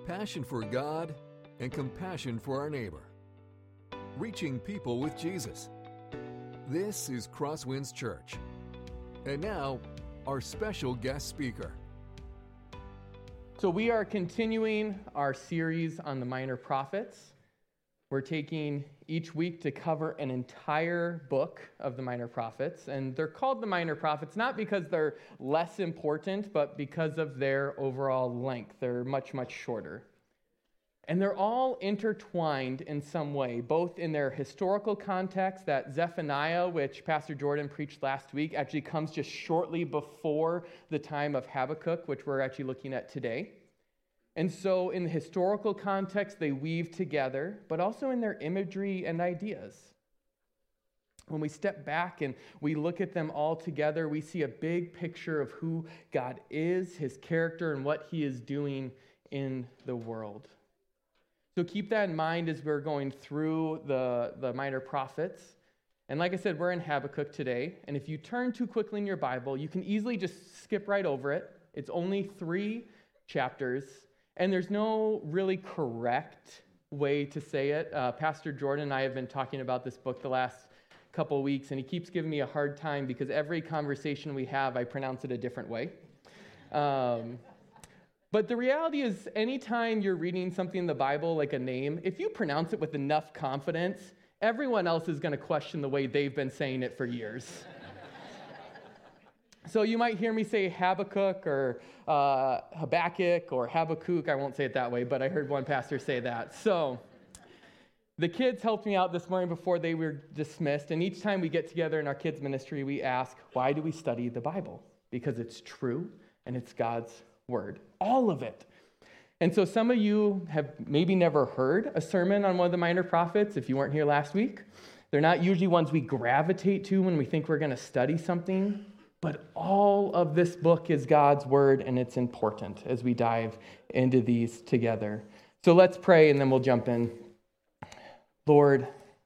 passion for God, and compassion for our neighbor. Reaching people with Jesus. This is Crosswinds Church. And now, our special guest speaker. So we are continuing our series on the minor prophets. We're taking each week to cover an entire book of the minor prophets. And they're called the minor prophets not because they're less important, but because of their overall length. They're much, much shorter. And they're all intertwined in some way, both in their historical context, that Zephaniah, which Pastor Jordan preached last week, actually comes just shortly before the time of Habakkuk, which we're actually looking at today. And so in the historical context, they weave together, but also in their imagery and ideas. When we step back and we look at them all together, we see a big picture of who God is, his character, and what he is doing in the world. So keep that in mind as we're going through the minor prophets. And like I said, we're in Habakkuk today. And if you turn too quickly in your Bible, you can easily just skip right over it. It's only 3 chapters. And there's no really correct way to say it. Pastor Jordan and I have been talking about this book the last couple of weeks, and he keeps giving me a hard time because every conversation we have, I pronounce it a different way. But the reality is, anytime you're reading something in the Bible, like a name, if you pronounce it with enough confidence, everyone else is going to question the way they've been saying it for years. So you might hear me say Habakkuk or Habakkuk or Habakkuk. I won't say it that way, but I heard one pastor say that. So the kids helped me out this morning before they were dismissed. And each time we get together in our kids' ministry, we ask, why do we study the Bible? Because it's true and it's God's word. All of it. And so some of you have maybe never heard a sermon on one of the minor prophets if you weren't here last week. They're not usually ones we gravitate to when we think we're going to study something. But all of this book is God's word, and it's important as we dive into these together. So let's pray, and then we'll jump in. Lord,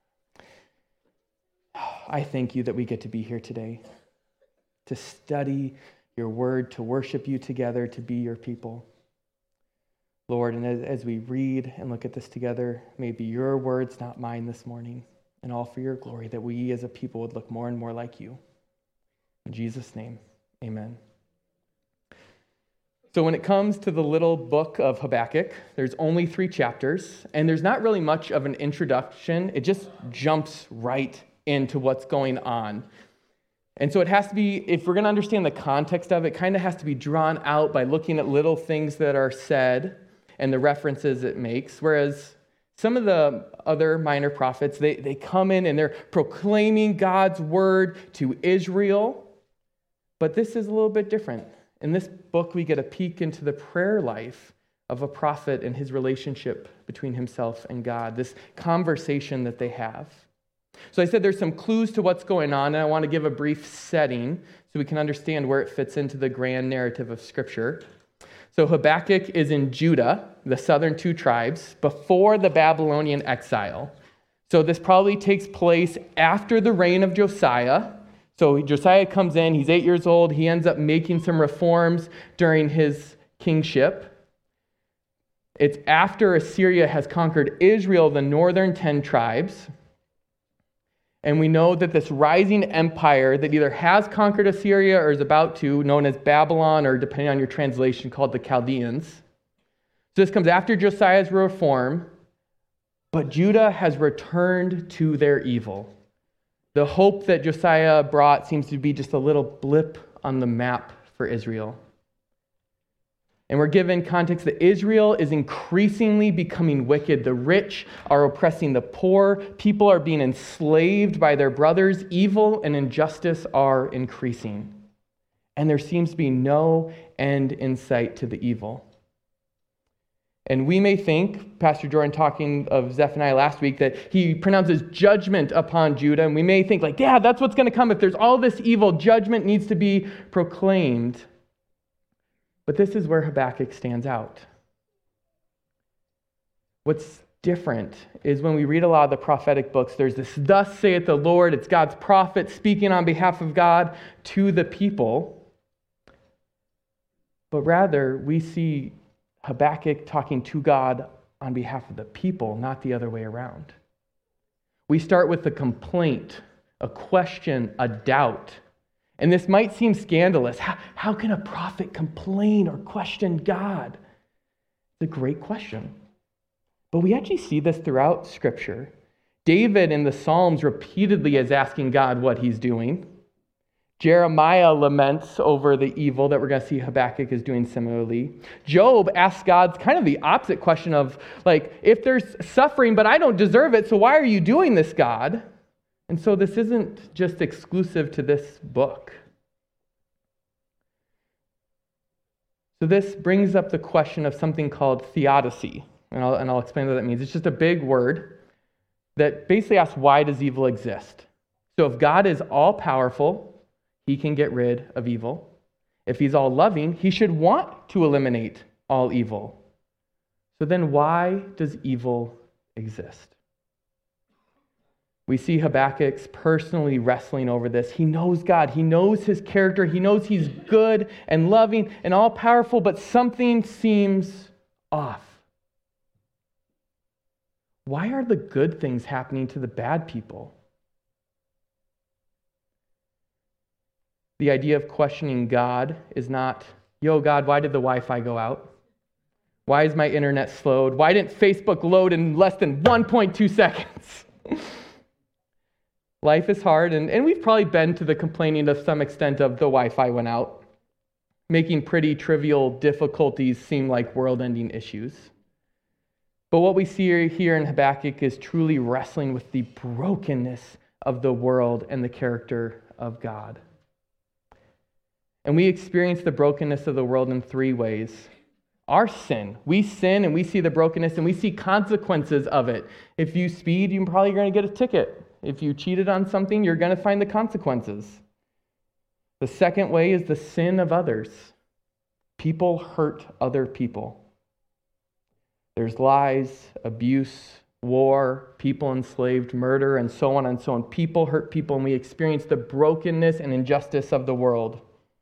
I thank you that we get to be here today, to study your word, to worship you together, to be your people. Lord, and as we read and look at this together, may it be your words, not mine this morning, and all for your glory, that we as a people would look more and more like you. In Jesus' name, amen. So when it comes to the little book of Habakkuk, there's only 3 chapters, and there's not really much of an introduction. It just jumps right into what's going on. And so it has to be, if we're going to understand the context of it, kind of has to be drawn out by looking at little things that are said and the references it makes, whereas some of the other minor prophets, they come in and they're proclaiming God's word to Israel. But this is a little bit different. In this book, we get a peek into the prayer life of a prophet and his relationship between himself and God, this conversation that they have. So I said there's some clues to what's going on, and I want to give a brief setting so we can understand where it fits into the grand narrative of Scripture. So Habakkuk is in Judah, the southern 2 tribes, before the Babylonian exile. So this probably takes place after the reign of Josiah. So Josiah comes in, he's 8 years old, he ends up making some reforms during his kingship. It's after Assyria has conquered Israel, the northern 10 tribes. And we know that this rising empire that either has conquered Assyria or is about to, known as Babylon, or depending on your translation, called the Chaldeans. So this comes after Josiah's reform, but Judah has returned to their evil. The hope that Josiah brought seems to be just a little blip on the map for Israel. And we're given context that Israel is increasingly becoming wicked. The rich are oppressing the poor. People are being enslaved by their brothers. Evil and injustice are increasing. And there seems to be no end in sight to the evil. And we may think, Pastor Jordan talking of Zephaniah last week, that he pronounces judgment upon Judah. And we may think like, yeah, that's what's going to come. If there's all this evil, judgment needs to be proclaimed. But this is where Habakkuk stands out. What's different is when we read a lot of the prophetic books, there's this, thus saith the Lord. It's God's prophet speaking on behalf of God to the people. But rather, we see Habakkuk talking to God on behalf of the people, not the other way around. We start with a complaint, a question, a doubt. And this might seem scandalous. How can a prophet complain or question God? It's a great question. But we actually see this throughout Scripture. David in the Psalms repeatedly is asking God what he's doing. Jeremiah laments over the evil that we're going to see Habakkuk is doing similarly. Job asks God kind of the opposite question of, like, if there's suffering, but I don't deserve it, so why are you doing this, God? And so this isn't just exclusive to this book. So this brings up the question of something called theodicy. And I'll explain what that means. It's just a big word that basically asks, why does evil exist? So if God is all-powerful, he can get rid of evil. If he's all-loving, he should want to eliminate all evil. So then why does evil exist? We see Habakkuk's personally wrestling over this. He knows God. He knows his character. He knows he's good and loving and all-powerful, but something seems off. Why are the good things happening to the bad people? The idea of questioning God is not, yo, God, why did the Wi-Fi go out? Why is my internet slowed? Why didn't Facebook load in less than 1.2 seconds? Life is hard, and we've probably been to the complaining to some extent of the Wi-Fi went out, making pretty trivial difficulties seem like world-ending issues. But what we see here in Habakkuk is truly wrestling with the brokenness of the world and the character of God. And we experience the brokenness of the world in three ways. Our sin. We sin and we see the brokenness and we see consequences of it. If you speed, you're probably going to get a ticket. If you cheated on something, you're going to find the consequences. The second way is the sin of others. People hurt other people. There's lies, abuse, war, people enslaved, murder, and so on and so on. People hurt people, and we experience the brokenness and injustice of the world.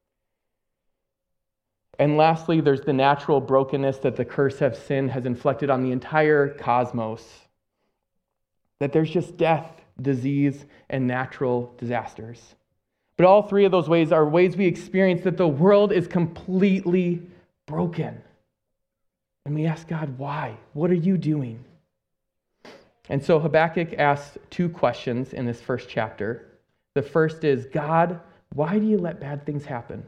And lastly, there's the natural brokenness that the curse of sin has inflicted on the entire cosmos. That there's just death, disease, and natural disasters. But all three of those ways are ways we experience that the world is completely broken. And we ask God, why? What are you doing? And so Habakkuk asks two questions in this first chapter. The first is, God, why do you let bad things happen?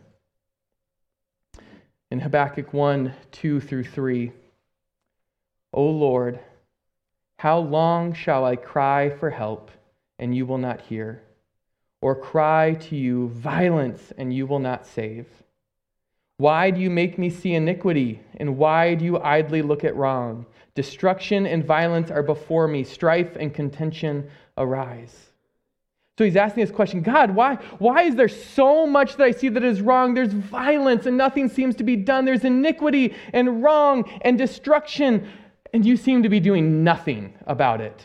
In Habakkuk 1, 2 through 3, O Lord, how long shall I cry for help, and you will not hear? Or cry to you violence, and you will not save? Why do you make me see iniquity, and why do you idly look at wrong? Destruction and violence are before me, strife and contention arise. So he's asking this question, God, why is there so much that I see that is wrong? There's violence and nothing seems to be done. There's iniquity and wrong and destruction, and you seem to be doing nothing about it.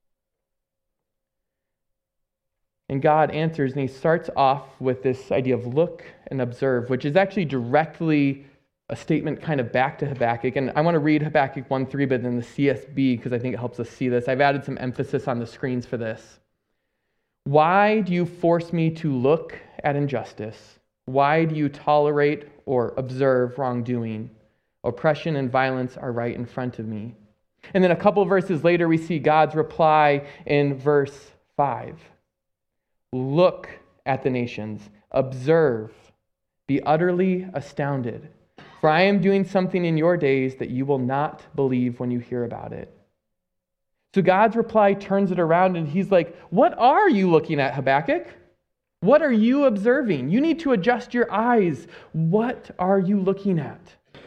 And God answers, and he starts off with this idea of look and observe, which is actually directly a statement kind of back to Habakkuk. And I want to read Habakkuk 1:3, but in the CSB, because I think it helps us see this. I've added some emphasis on the screens for this. Why do you force me to look at injustice? Why do you tolerate or observe wrongdoing? Oppression and violence are right in front of me. And then a couple verses later, we see God's reply in verse 5. Look at the nations, observe, be utterly astounded. For I am doing something in your days that you will not believe when you hear about it. So God's reply turns it around and he's like, what are you looking at, Habakkuk? What are you observing? You need to adjust your eyes. What are you looking at?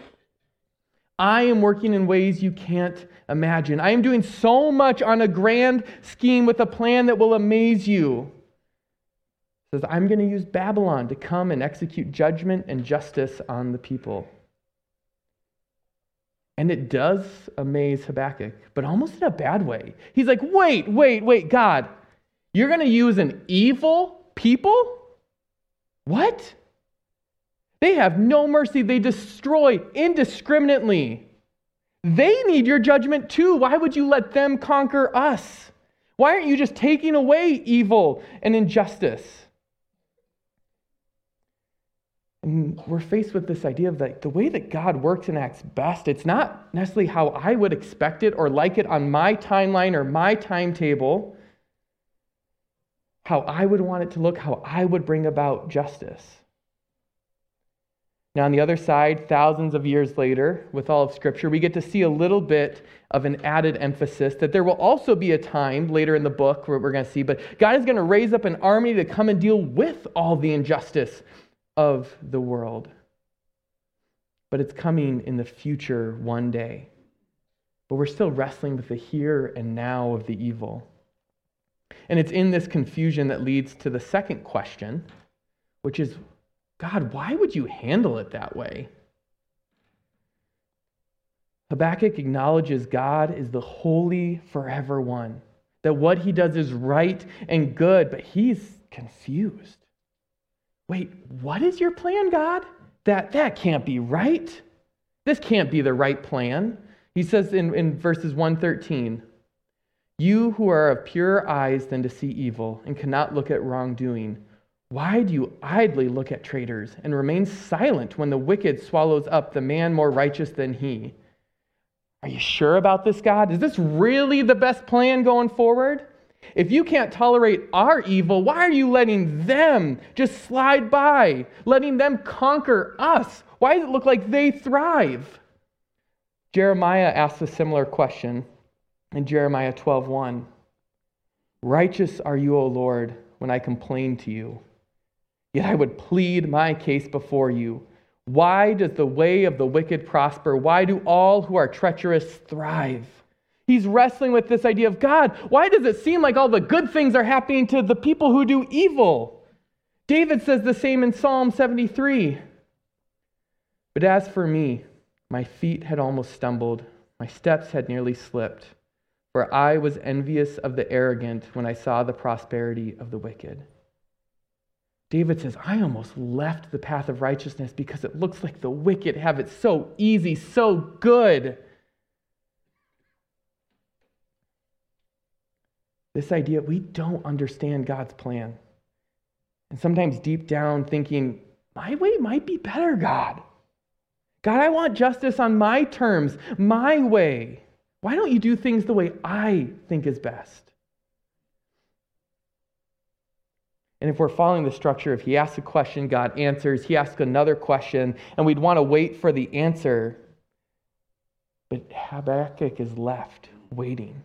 I am working in ways you can't imagine. I am doing so much on a grand scheme with a plan that will amaze you. It says, I'm going to use Babylon to come and execute judgment and justice on the people. And it does amaze Habakkuk, but almost in a bad way. He's like, wait, God, you're going to use an evil people? What? They have no mercy. They destroy indiscriminately. They need your judgment too. Why would you let them conquer us? Why aren't you just taking away evil and injustice? And we're faced with this idea of that the way that God works and acts best, it's not necessarily how I would expect it or like it on my timeline or my timetable, how I would want it to look, how I would bring about justice. Now, on the other side, thousands of years later, with all of Scripture, we get to see a little bit of an added emphasis that there will also be a time later in the book where we're going to see, but God is going to raise up an army to come and deal with all the injustice of the world. But it's coming in the future one day. But we're still wrestling with the here and now of the evil. And it's in this confusion that leads to the second question, which is, God, why would you handle it that way? Habakkuk acknowledges God is the holy, forever one, that what he does is right and good, but he's confused. Wait, what is your plan, God? That can't be right. This can't be the right plan. He says in verses 113, you who are of purer eyes than to see evil and cannot look at wrongdoing, why do you idly look at traitors and remain silent when the wicked swallows up the man more righteous than he? Are you sure about this, God? Is this really the best plan going forward? If you can't tolerate our evil, why are you letting them just slide by, letting them conquer us? Why does it look like they thrive? Jeremiah asks a similar question in Jeremiah 12:1. Righteous are you, O Lord, when I complain to you. Yet I would plead my case before you. Why does the way of the wicked prosper? Why do all who are treacherous thrive? He's wrestling with this idea of, God, why does it seem like all the good things are happening to the people who do evil? David says the same in Psalm 73. But as for me, my feet had almost stumbled. My steps had nearly slipped. For I was envious of the arrogant when I saw the prosperity of the wicked. David says, I almost left the path of righteousness because it looks like the wicked have it so easy, so good. This idea, we don't understand God's plan. And sometimes deep down thinking, my way might be better, God. God, I want justice on my terms, my way. Why don't you do things the way I think is best? And if we're following the structure, if he asks a question, God answers. He asks another question, and we'd want to wait for the answer. But Habakkuk is left waiting.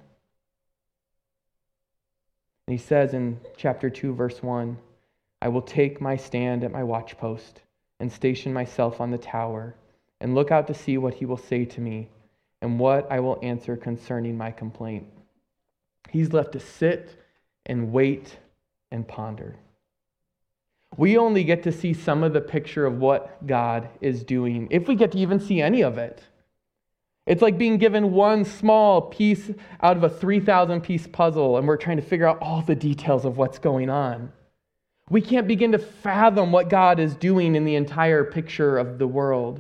And he says in chapter 2, verse 1, I will take my stand at my watchpost and station myself on the tower and look out to see what he will say to me and what I will answer concerning my complaint. He's left to sit and wait and ponder. We only get to see some of the picture of what God is doing, if we get to even see any of it. It's like being given one small piece out of a 3,000-piece puzzle, and we're trying to figure out all the details of what's going on. We can't begin to fathom what God is doing in the entire picture of the world.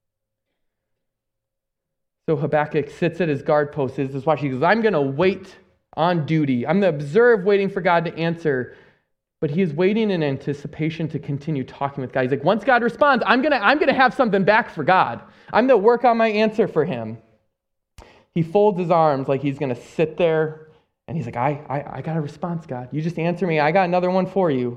So Habakkuk sits at his guard post, is watching. He goes, I'm going to wait on duty. I'm going to observe, waiting for God to answer. But he is waiting in anticipation to continue talking with God. He's like, once God responds, I'm gonna have something back for God. I'm going to work on my answer for him. He folds his arms like he's going to sit there, and he's like, I got a response, God. You just answer me. I got another one for you.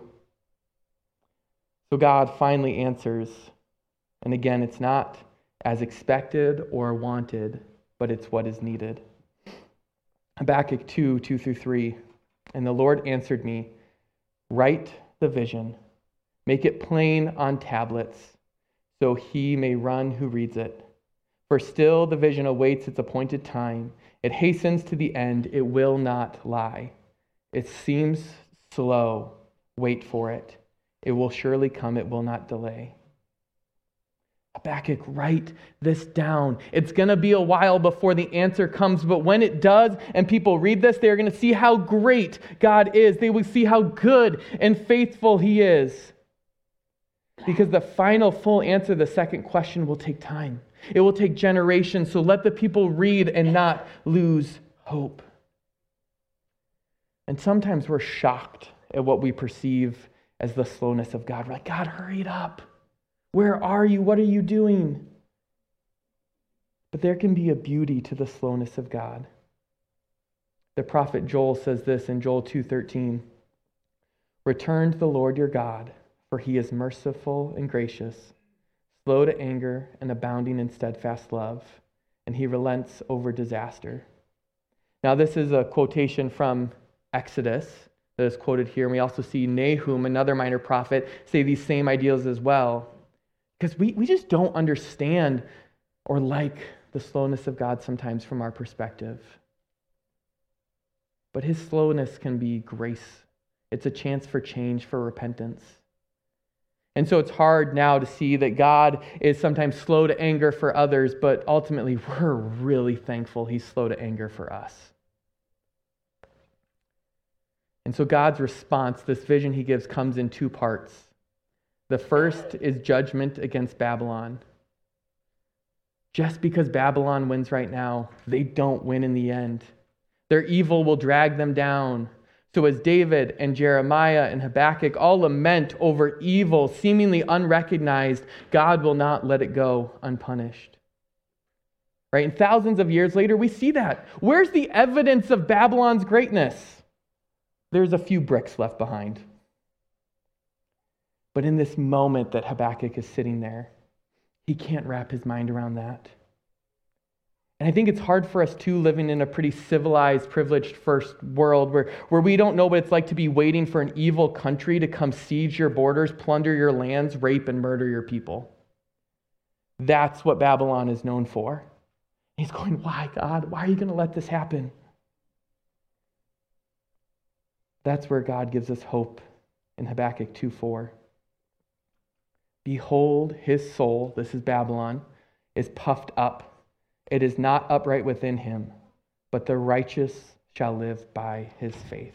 So God finally answers. And again, it's not as expected or wanted, but it's what is needed. Habakkuk 2:2-3. And the Lord answered me, write the vision, make it plain on tablets, so he may run who reads it. For still the vision awaits its appointed time. It hastens to the end. It will not lie. It seems slow. Wait for it. It will surely come. It will not delay. Habakkuk, write this down. It's going to be a while before the answer comes, but when it does and people read this, they're going to see how great God is. They will see how good and faithful he is. Because the final full answer, the second question, will take time. It will take generations, so let the people read and not lose hope. And sometimes we're shocked at what we perceive as the slowness of God. We're like, God, hurry it up. Where are you? What are you doing? But there can be a beauty to the slowness of God. The prophet Joel says this in Joel 2:13. Return to the Lord your God, for he is merciful and gracious, slow to anger and abounding in steadfast love, and he relents over disaster. Now this is a quotation from Exodus that is quoted here. And we also see Nahum, another minor prophet, say these same ideals as well. Because we just don't understand or like the slowness of God sometimes from our perspective. But his slowness can be grace. It's a chance for change, for repentance. And so it's hard now to see that God is sometimes slow to anger for others, but ultimately we're really thankful he's slow to anger for us. And so God's response, this vision he gives, comes in two parts. The first is judgment against Babylon. Just because Babylon wins right now, they don't win in the end. Their evil will drag them down. So as David and Jeremiah and Habakkuk all lament over evil, seemingly unrecognized, God will not let it go unpunished. Right? And thousands of years later, we see that. Where's the evidence of Babylon's greatness? There's a few bricks left behind. But in this moment that Habakkuk is sitting there, he can't wrap his mind around that. And I think it's hard for us too, living in a pretty civilized, privileged first world where we don't know what it's like to be waiting for an evil country to come siege your borders, plunder your lands, rape and murder your people. That's what Babylon is known for. He's going, why, God? Why are you going to let this happen? That's where God gives us hope in Habakkuk 2:4. Behold, his soul, this is Babylon, is puffed up. It is not upright within him, but the righteous shall live by his faith.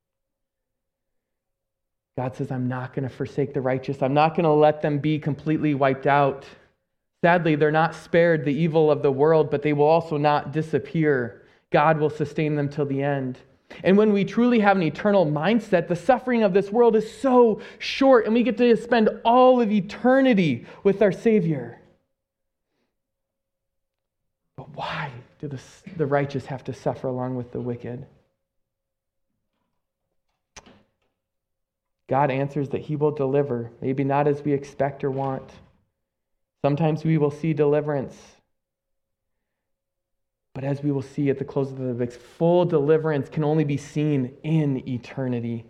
God says, I'm not going to forsake the righteous. I'm not going to let them be completely wiped out. Sadly, they're not spared the evil of the world, but they will also not disappear. God will sustain them till the end. And when we truly have an eternal mindset, the suffering of this world is so short, and we get to spend all of eternity with our Savior. But why do the righteous have to suffer along with the wicked? God answers that he will deliver, maybe not as we expect or want. Sometimes we will see deliverance. But as we will see at the close of the book, full deliverance can only be seen in eternity.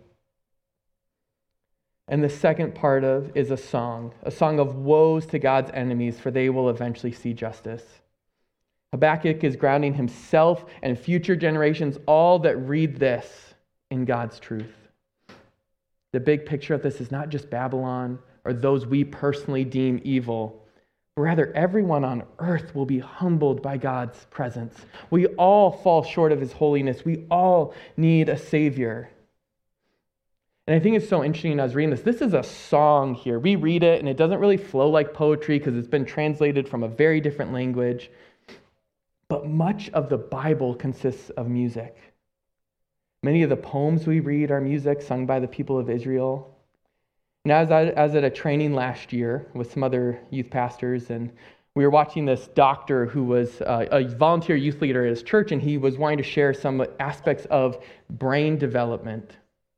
And the second part is a song of woes to God's enemies, for they will eventually see justice. Habakkuk is grounding himself and future generations, all that read this, in God's truth. The big picture of this is not just Babylon or those we personally deem evil. Rather, everyone on earth will be humbled by God's presence. We all fall short of his holiness. We all need a Savior. And I think it's so interesting, I was reading this. This is a song here. We read it, and it doesn't really flow like poetry because it's been translated from a very different language. But much of the Bible consists of music. Many of the poems we read are music sung by the people of Israel. And I was at a training last year with some other youth pastors, and we were watching this doctor who was a volunteer youth leader at his church, and he was wanting to share some aspects of brain development.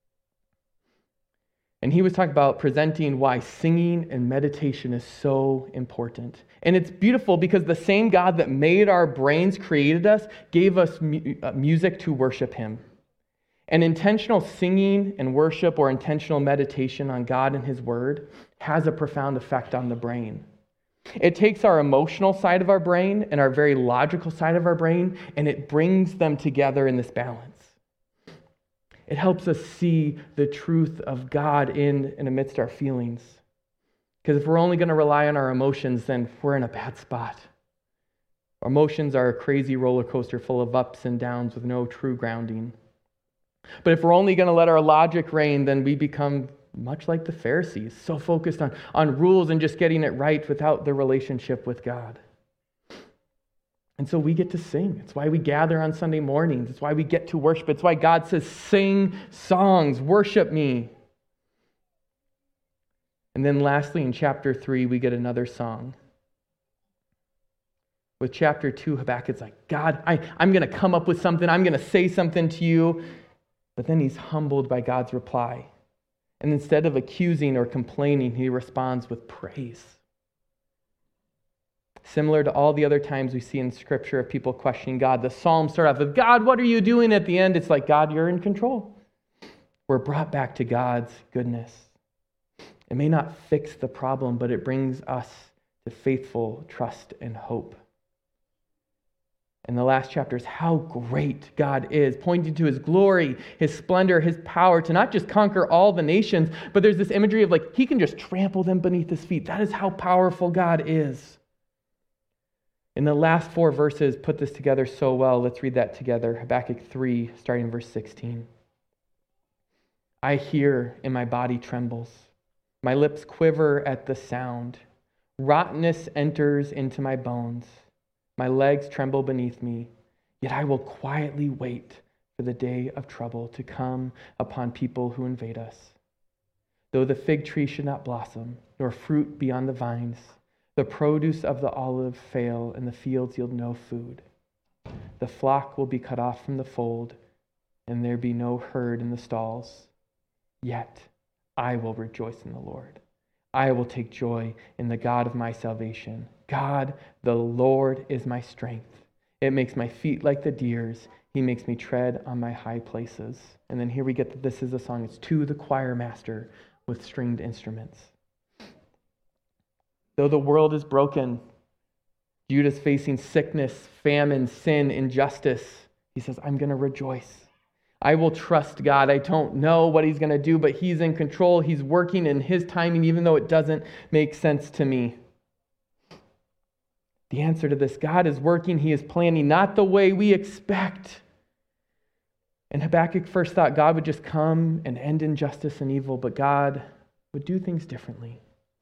And he was talking about presenting why singing and meditation is so important. And it's beautiful because the same God that made our brains, created us, gave us music to worship him. And intentional singing and worship or intentional meditation on God and his word has a profound effect on the brain. It takes our emotional side of our brain and our very logical side of our brain, and it brings them together in this balance. It helps us see the truth of God in and amidst our feelings. Because if we're only going to rely on our emotions, then we're in a bad spot. Our emotions are a crazy roller coaster full of ups and downs with no true grounding. But if we're only going to let our logic reign, then we become much like the Pharisees, so focused on rules and just getting it right without the relationship with God. And so we get to sing. It's why we gather on Sunday mornings. It's why we get to worship. It's why God says, sing songs, worship me. And then lastly, in chapter 3, we get another song. With chapter 2, Habakkuk's like, God, I'm going to come up with something. I'm going to say something to you. But then he's humbled by God's reply. And instead of accusing or complaining, he responds with praise. Similar to all the other times we see in Scripture of people questioning God. The Psalms start off with, God, what are you doing? At the end, it's like, God, you're in control. We're brought back to God's goodness. It may not fix the problem, but it brings us to faithful trust and hope. And the last chapter is how great God is, pointing to his glory, his splendor, his power to not just conquer all the nations, but there's this imagery of like, he can just trample them beneath his feet. That is how powerful God is. And the last 4 verses put this together so well. Let's read that together. Habakkuk 3, starting in verse 16. I hear and my body trembles. My lips quiver at the sound. Rottenness enters into my bones. My legs tremble beneath me. Yet I will quietly wait for the day of trouble to come upon people who invade us. Though the fig tree should not blossom, nor fruit be on the vines, the produce of the olive fail, and the fields yield no food. The flock will be cut off from the fold, and there be no herd in the stalls. Yet I will rejoice in the Lord. I will take joy in the God of my salvation. God, the Lord, is my strength. It makes my feet like the deer's. He makes me tread on my high places. And then here we get that this is a song. It's to the choir master with stringed instruments. Though the world is broken, Judah's facing sickness, famine, sin, injustice. He says, I'm going to rejoice. I will trust God. I don't know what he's going to do, but he's in control. He's working in his timing, even though it doesn't make sense to me. The answer to this, God is working. He is planning not the way we expect. And Habakkuk first thought God would just come and end injustice and evil, but God would do things differently.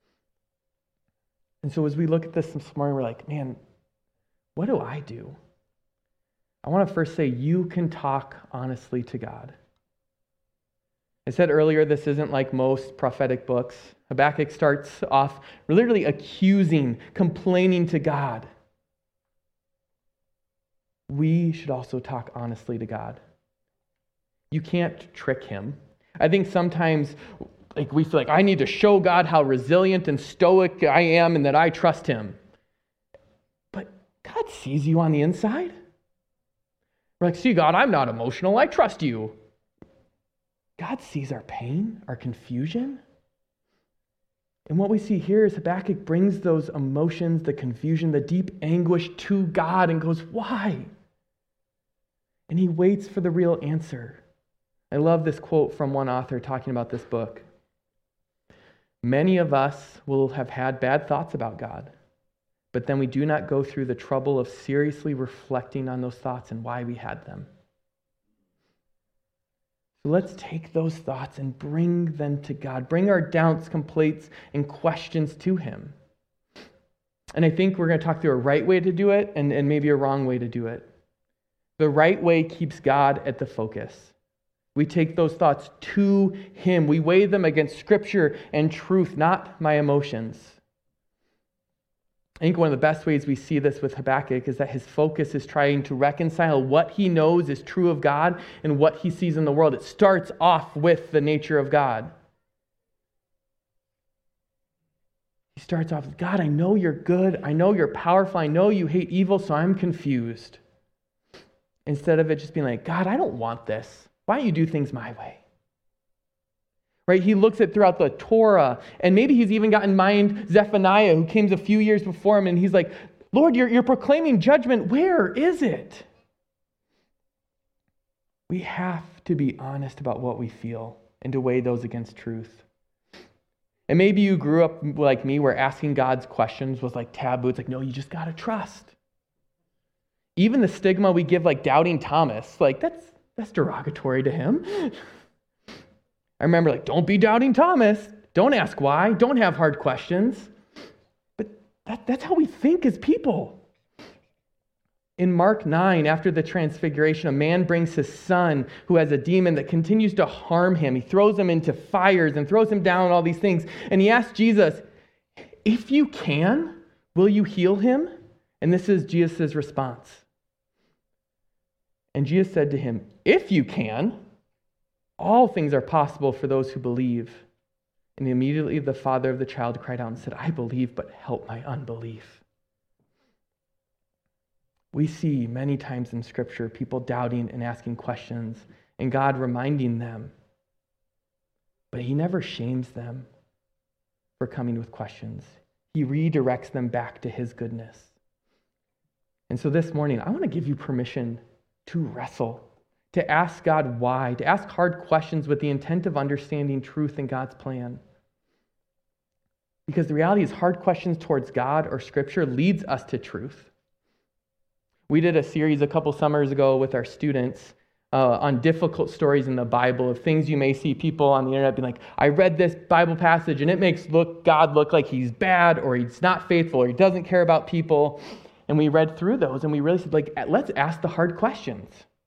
And so as we look at this morning, we're like, man, what do I do? I want to first say, you can talk honestly to God. I said earlier, this isn't like most prophetic books. Habakkuk starts off literally accusing, complaining to God. We should also talk honestly to God. You can't trick him. I think sometimes we feel like I need to show God how resilient and stoic I am and that I trust him. But God sees you on the inside. We're like, see, God, I'm not emotional. I trust you. God sees our pain, our confusion. And what we see here is Habakkuk brings those emotions, the confusion, the deep anguish to God and goes, why? And he waits for the real answer. I love this quote from one author talking about this book. Many of us will have had bad thoughts about God, but then we do not go through the trouble of seriously reflecting on those thoughts and why we had them. So let's take those thoughts and bring them to God. Bring our doubts, complaints, and questions to him. And I think we're going to talk through a right way to do it and maybe a wrong way to do it. The right way keeps God at the focus. We take those thoughts to him. We weigh them against Scripture and truth, not my emotions. I think one of the best ways we see this with Habakkuk is that his focus is trying to reconcile what he knows is true of God and what he sees in the world. It starts off with the nature of God. He starts off with, God, I know you're good. I know you're powerful. I know you hate evil, so I'm confused. Instead of it just being like, God, I don't want this. Why don't you do things my way? Right? He looks at throughout the Torah, and maybe he's even got in mind Zephaniah, who came a few years before him, and he's like, Lord, you're proclaiming judgment. Where is it? We have to be honest about what we feel and to weigh those against truth. And maybe you grew up like me, where asking God's questions was like taboo. It's like, no, you just got to trust. Even the stigma we give like doubting Thomas, like that's derogatory to him. I remember like, don't be doubting Thomas. Don't ask why. Don't have hard questions. But that's how we think as people. In Mark 9, after the transfiguration, a man brings his son who has a demon that continues to harm him. He throws him into fires and throws him down, all these things. And he asks Jesus, if you can, will you heal him? And this is Jesus' response. And Jesus said to him, if you can, all things are possible for those who believe. And immediately the father of the child cried out and said, I believe, but help my unbelief. We see many times in Scripture people doubting and asking questions, and God reminding them. But he never shames them for coming with questions. He redirects them back to his goodness. And so this morning, I want to give you permission to wrestle, to ask God why, to ask hard questions with the intent of understanding truth in God's plan. Because the reality is, hard questions towards God or Scripture leads us to truth. We did a series a couple summers ago with our students on difficult stories in the Bible of things you may see people on the internet being like, I read this Bible passage and it makes God look like he's bad or he's not faithful or he doesn't care about people. And we read through those and we really said, let's ask the hard questions.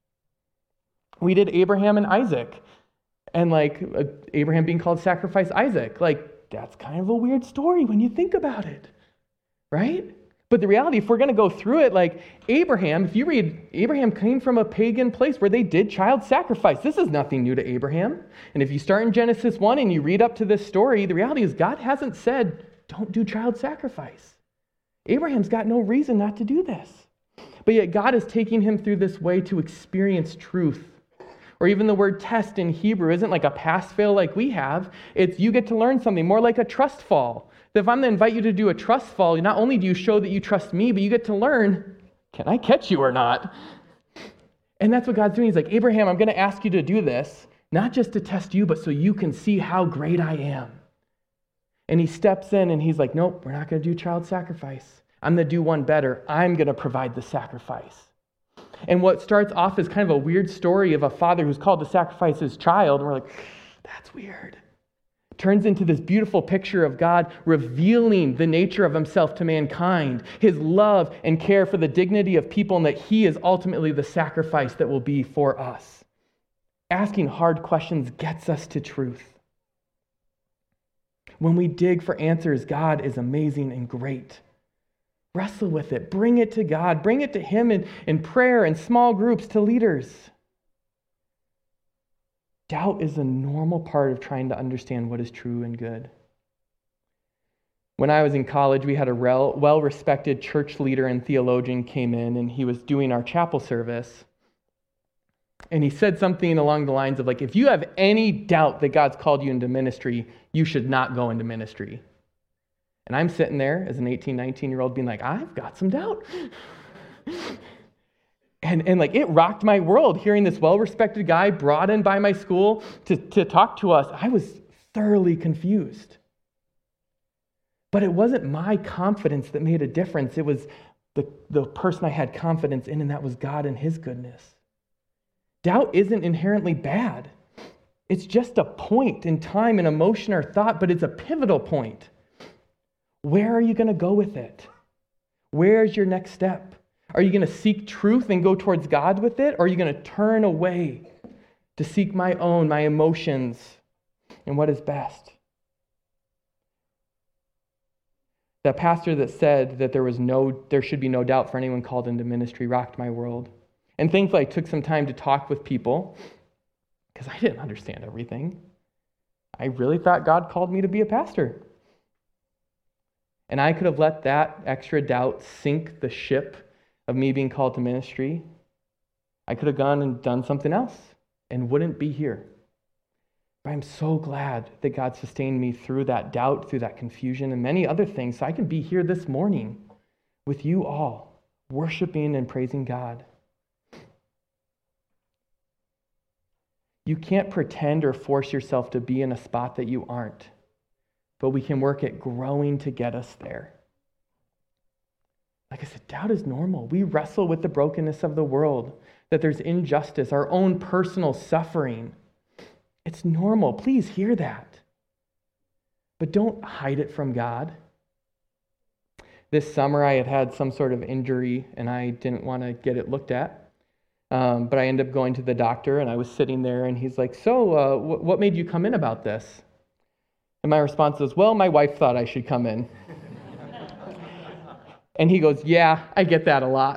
We did Abraham and Isaac and Abraham being called to sacrifice Isaac. That's kind of a weird story when you think about it, right? But the reality, if we're going to go through it, Abraham, if you read, Abraham came from a pagan place where they did child sacrifice. This is nothing new to Abraham. And if you start in Genesis 1 and you read up to this story, the reality is God hasn't said, don't do child sacrifice. Abraham's got no reason not to do this. But yet God is taking him through this way to experience truth. Or even the word test in Hebrew isn't like a pass-fail like we have. It's you get to learn something, more like a trust fall. That if I'm going to invite you to do a trust fall, not only do you show that you trust me, but you get to learn, can I catch you or not? And that's what God's doing. He's like, Abraham, I'm going to ask you to do this, not just to test you, but so you can see how great I am. And he steps in and he's like, nope, we're not going to do child sacrifice. I'm going to do one better. I'm going to provide the sacrifice. And what starts off as kind of a weird story of a father who's called to sacrifice his child, and we're like, that's weird, turns into this beautiful picture of God revealing the nature of himself to mankind, his love and care for the dignity of people, and that he is ultimately the sacrifice that will be for us. Asking hard questions gets us to truth. When we dig for answers, God is amazing and great. Wrestle with it. Bring it to God. Bring it to him in prayer and small groups to leaders. Doubt is a normal part of trying to understand what is true and good. When I was in college, we had a well-respected church leader and theologian came in, and he was doing our chapel service. And he said something along the lines of if you have any doubt that God's called you into ministry, you should not go into ministry. And I'm sitting there as an 18, 19-year-old being like, I've got some doubt. And it rocked my world hearing this well-respected guy brought in by my school to talk to us. I was thoroughly confused. But it wasn't my confidence that made a difference. It was the person I had confidence in, and that was God and his goodness. Doubt isn't inherently bad. It's just a point in time and emotion or thought, but it's a pivotal point. Where are you going to go with it? Where's your next step? Are you going to seek truth and go towards God with it? Or are you going to turn away to seek my emotions, and what is best? That pastor that said that there should be no doubt for anyone called into ministry rocked my world. And thankfully, I took some time to talk with people because I didn't understand everything. I really thought God called me to be a pastor. And I could have let that extra doubt sink the ship of me being called to ministry. I could have gone and done something else and wouldn't be here. But I'm so glad that God sustained me through that doubt, through that confusion, and many other things, so I can be here this morning with you all, worshiping and praising God. You can't pretend or force yourself to be in a spot that you aren't, but we can work at growing to get us there. Like I said, doubt is normal. We wrestle with the brokenness of the world, that there's injustice, our own personal suffering. It's normal. Please hear that. But don't hide it from God. this summer I had some sort of injury and I didn't want to get it looked at. But I ended up going to the doctor and I was sitting there and he's like, so what made you come in about this? And my response was, well, my wife thought I should come in. And he goes, yeah, I get that a lot.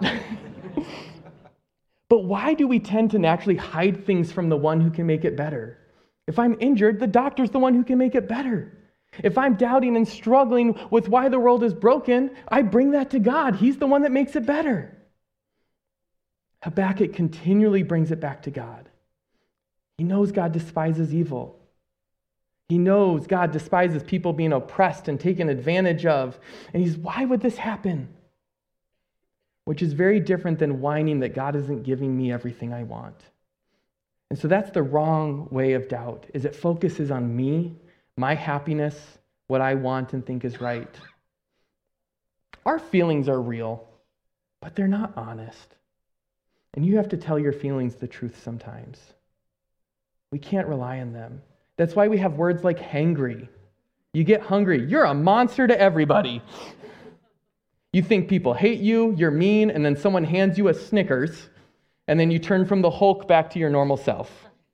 But why do we tend to naturally hide things from the one who can make it better? If I'm injured, the doctor's the one who can make it better. If I'm doubting and struggling with why the world is broken, I bring that to God. He's the one that makes it better. Habakkuk continually brings it back to God. He knows God despises evil. He knows God despises people being oppressed and taken advantage of. And why would this happen? Which is very different than whining that God isn't giving me everything I want. And so that's the wrong way of doubt, is it focuses on me, my happiness, what I want and think is right. Our feelings are real, but they're not honest. And you have to tell your feelings the truth sometimes. We can't rely on them. That's why we have words like hangry. You get hungry, you're a monster to everybody. You think people hate you, you're mean, and then someone hands you a Snickers, and then you turn from the Hulk back to your normal self.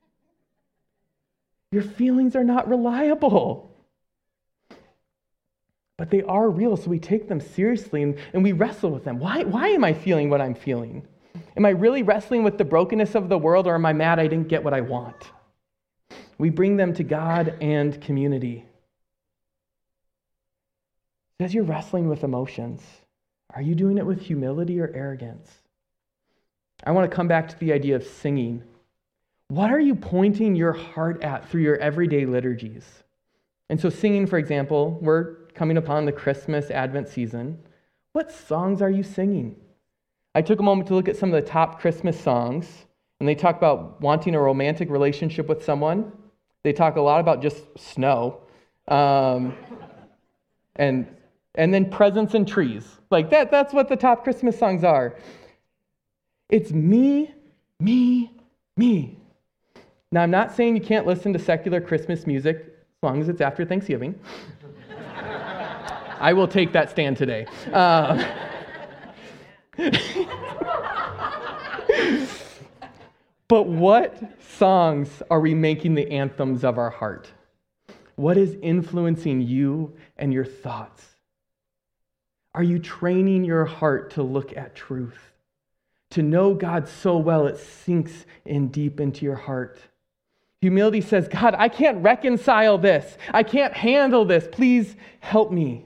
Your feelings are not reliable. But they are real, so we take them seriously and we wrestle with them. Why am I feeling what I'm feeling? Am I really wrestling with the brokenness of the world, or am I mad I didn't get what I want? We bring them to God and community. As you're wrestling with emotions, are you doing it with humility or arrogance? I want to come back to the idea of singing. What are you pointing your heart at through your everyday liturgies? And so singing, for example, we're coming upon the Christmas Advent season. What songs are you singing? I took a moment to look at some of the top Christmas songs, and they talk about wanting a romantic relationship with someone. They talk a lot about just snow, and then presents and trees. Like that's what the top Christmas songs are. It's me, me, me. Now, I'm not saying you can't listen to secular Christmas music as long as it's after Thanksgiving. I will take that stand today. But what songs are we making the anthems of our heart? What is influencing you and your thoughts? Are you training your heart to look at truth? To know God so well it sinks in deep into your heart? Humility says, God, I can't reconcile this. I can't handle this. Please help me.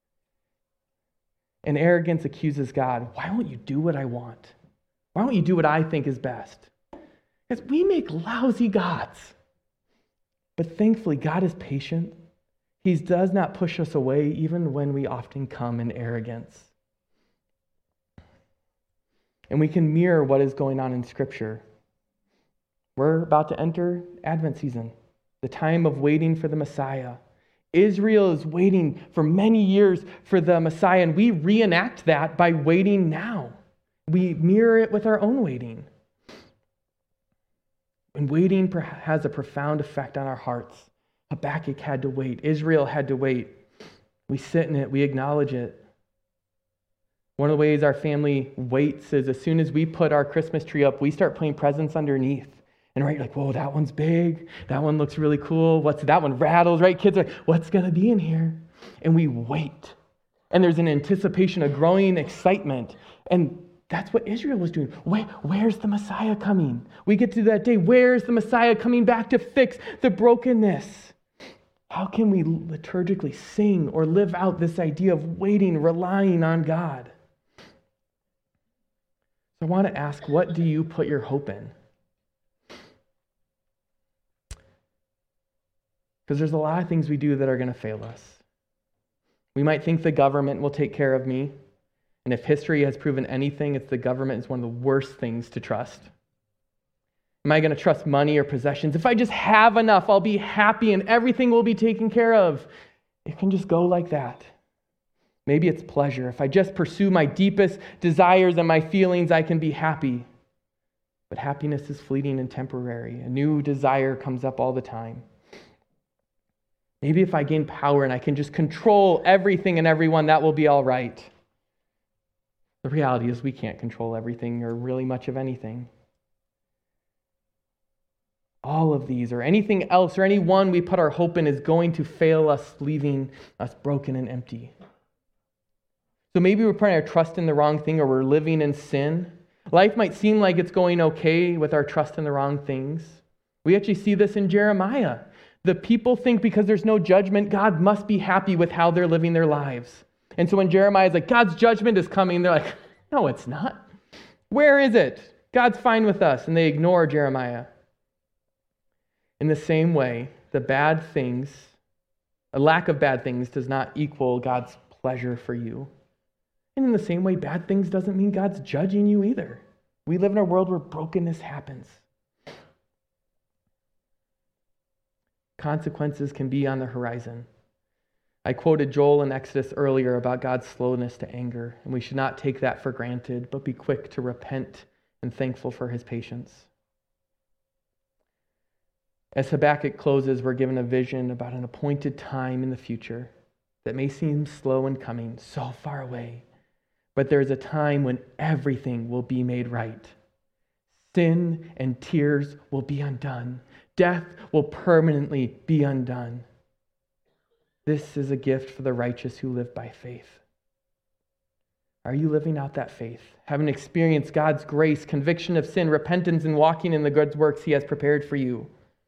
And arrogance accuses God. Why won't you do what I want? Why won't you do what I think is best? Because we make lousy gods. But thankfully, God is patient. He does not push us away, even when we often come in arrogance. And we can mirror what is going on in Scripture. We're about to enter Advent season, the time of waiting for the Messiah. Israel is waiting for many years for the Messiah, and we reenact that by waiting now. We mirror it with our own waiting. And waiting has a profound effect on our hearts. Habakkuk had to wait. Israel had to wait. We sit in it. We acknowledge it. One of the ways our family waits is as soon as we put our Christmas tree up, we start putting presents underneath. And right, you're like, whoa, that one's big. That one looks really cool. What's that one rattles, right? Kids are like, what's going to be in here? And we wait. And there's an anticipation, a growing excitement. And that's what Israel was doing. Where's the Messiah coming? We get to that day. Where's the Messiah coming back to fix the brokenness? How can we liturgically sing or live out this idea of waiting, relying on God? So I want to ask, what do you put your hope in? Because there's a lot of things we do that are going to fail us. We might think the government will take care of me. And if history has proven anything, it's the government is one of the worst things to trust. Am I going to trust money or possessions? If I just have enough, I'll be happy and everything will be taken care of. It can just go like that. Maybe it's pleasure. If I just pursue my deepest desires and my feelings, I can be happy. But happiness is fleeting and temporary. A new desire comes up all the time. Maybe if I gain power and I can just control everything and everyone, that will be all right. The reality is we can't control everything or really much of anything. All of these or anything else or any one we put our hope in is going to fail us, leaving us broken and empty. So maybe we're putting our trust in the wrong thing or we're living in sin. Life might seem like it's going okay with our trust in the wrong things. We actually see this in Jeremiah. The people think because there's no judgment, God must be happy with how they're living their lives. And so when Jeremiah's like, God's judgment is coming, they're like, no, it's not. Where is it? God's fine with us. And they ignore Jeremiah. In the same way, a lack of bad things does not equal God's pleasure for you. And in the same way, bad things doesn't mean God's judging you either. We live in a world where brokenness happens. Consequences can be on the horizon. I quoted Joel in Exodus earlier about God's slowness to anger, and we should not take that for granted, but be quick to repent and thankful for his patience. As Habakkuk closes, we're given a vision about an appointed time in the future that may seem slow in coming, so far away, but there is a time when everything will be made right. Sin and tears will be undone. Death will permanently be undone. This is a gift for the righteous who live by faith. Are you living out that faith? Having experienced God's grace, conviction of sin, repentance, and walking in the good works he has prepared for you?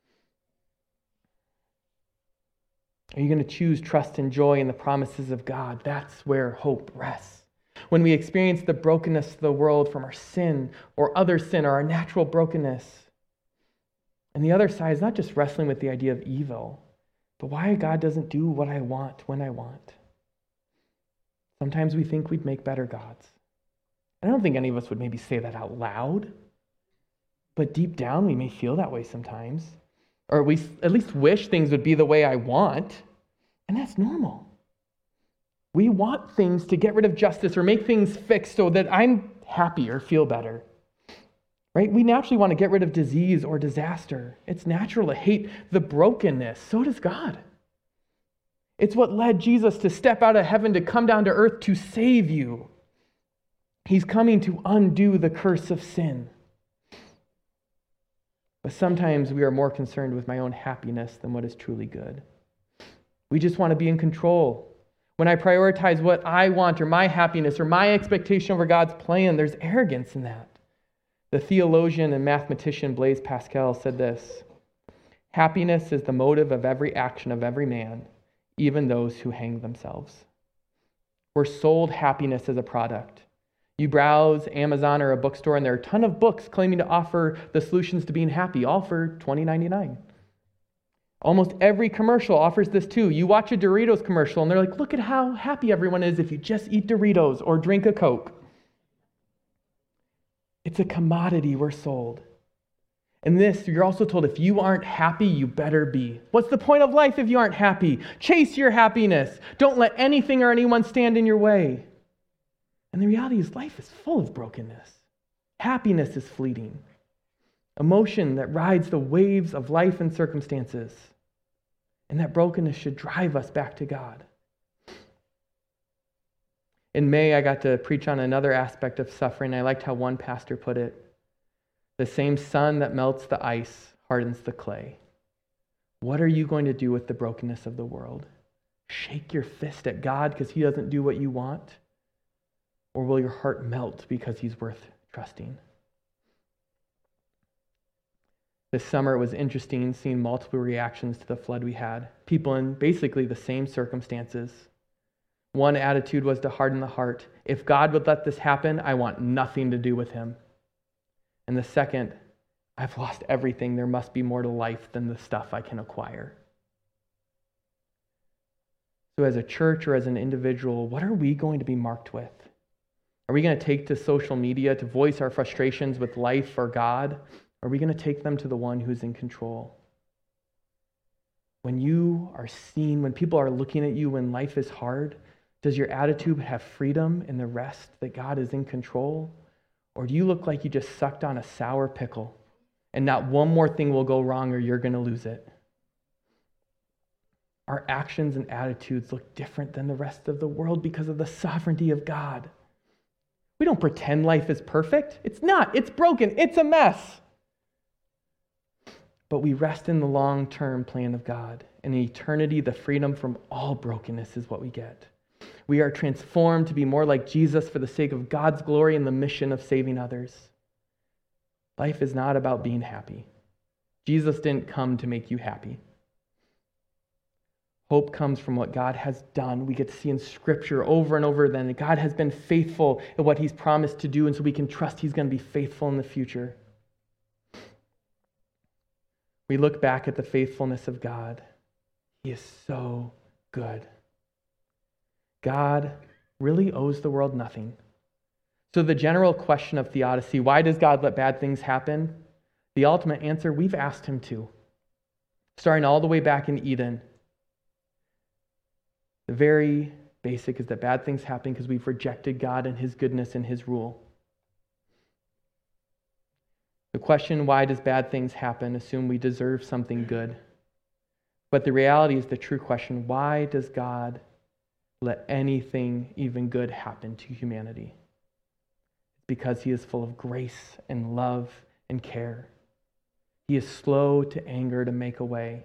Are you going to choose trust and joy in the promises of God? That's where hope rests. When we experience the brokenness of the world from our sin or other sin or our natural brokenness. And the other side is not just wrestling with the idea of evil, but why God doesn't do what I want when I want. Sometimes we think we'd make better gods. I don't think any of us would maybe say that out loud, but deep down we may feel that way sometimes. Or we at least wish things would be the way I want, and that's normal. We want things to get rid of justice or make things fixed so that I'm happy or feel better. Right? We naturally want to get rid of disease or disaster. It's natural to hate the brokenness. So does God. It's what led Jesus to step out of heaven to come down to earth to save you. He's coming to undo the curse of sin. But sometimes we are more concerned with my own happiness than what is truly good. We just want to be in control. When I prioritize what I want or my happiness or my expectation over God's plan, there's arrogance in that. The theologian and mathematician Blaise Pascal said this: happiness is the motive of every action of every man, even those who hang themselves. We're sold happiness as a product. You browse Amazon or a bookstore, and there are a ton of books claiming to offer the solutions to being happy, all for $20.99. Almost every commercial offers this too. You watch a Doritos commercial, and they're like, look at how happy everyone is if you just eat Doritos or drink a Coke. It's a commodity we're sold. And this, you're also told, if you aren't happy, you better be. What's the point of life if you aren't happy? Chase your happiness. Don't let anything or anyone stand in your way. And the reality is life is full of brokenness. Happiness is fleeting. Emotion that rides the waves of life and circumstances. And that brokenness should drive us back to God. In May, I got to preach on another aspect of suffering. I liked how one pastor put it. The same sun that melts the ice hardens the clay. What are you going to do with the brokenness of the world? Shake your fist at God because he doesn't do what you want? Or will your heart melt because he's worth trusting? This summer, it was interesting seeing multiple reactions to the flood we had. People in basically the same circumstances. One attitude was to harden the heart. If God would let this happen, I want nothing to do with him. And the second, I've lost everything. There must be more to life than the stuff I can acquire. So as a church or as an individual, what are we going to be marked with? Are we going to take to social media to voice our frustrations with life or God? Or are we going to take them to the one who's in control? When you are seen, when people are looking at you when life is hard, does your attitude have freedom in the rest that God is in control? Or do you look like you just sucked on a sour pickle and not one more thing will go wrong or you're going to lose it? Our actions and attitudes look different than the rest of the world because of the sovereignty of God. We don't pretend life is perfect. It's not. It's broken. It's a mess. But we rest in the long-term plan of God. In eternity, the freedom from all brokenness is what we get. We are transformed to be more like Jesus for the sake of God's glory and the mission of saving others. Life is not about being happy. Jesus didn't come to make you happy. Hope comes from what God has done. We get to see in Scripture over and over then that God has been faithful at what he's promised to do, and so we can trust he's going to be faithful in the future. We look back at the faithfulness of God. He is so good. God really owes the world nothing. So the general question of theodicy, why does God let bad things happen? The ultimate answer, we've asked him to. Starting all the way back in Eden. The very basic is that bad things happen because we've rejected God and his goodness and his rule. The question, why does bad things happen, assume we deserve something good. But the reality is the true question, why does God let anything even good happen to humanity? It's because he is full of grace and love and care. He is slow to anger to make a way.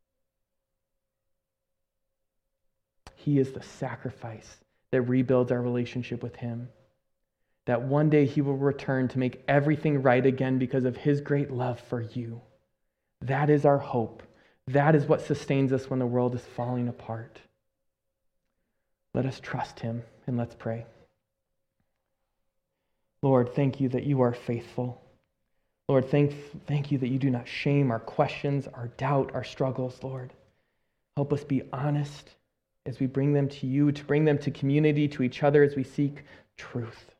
He is the sacrifice that rebuilds our relationship with him. That one day he will return to make everything right again because of his great love for you. That is our hope. That is what sustains us when the world is falling apart. Let us trust him and let's pray. Lord, thank you that you are faithful. Lord, thank you that you do not shame our questions, our doubt, our struggles, Lord. Help us be honest as we bring them to you, to bring them to community, to each other as we seek truth.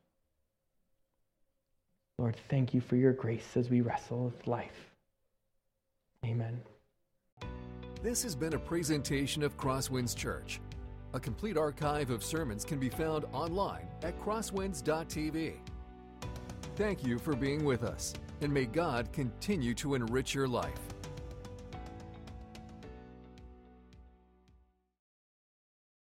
Lord, thank you for your grace as we wrestle with life. Amen. This has been a presentation of Crosswinds Church. A complete archive of sermons can be found online at crosswinds.tv. Thank you for being with us, and may God continue to enrich your life.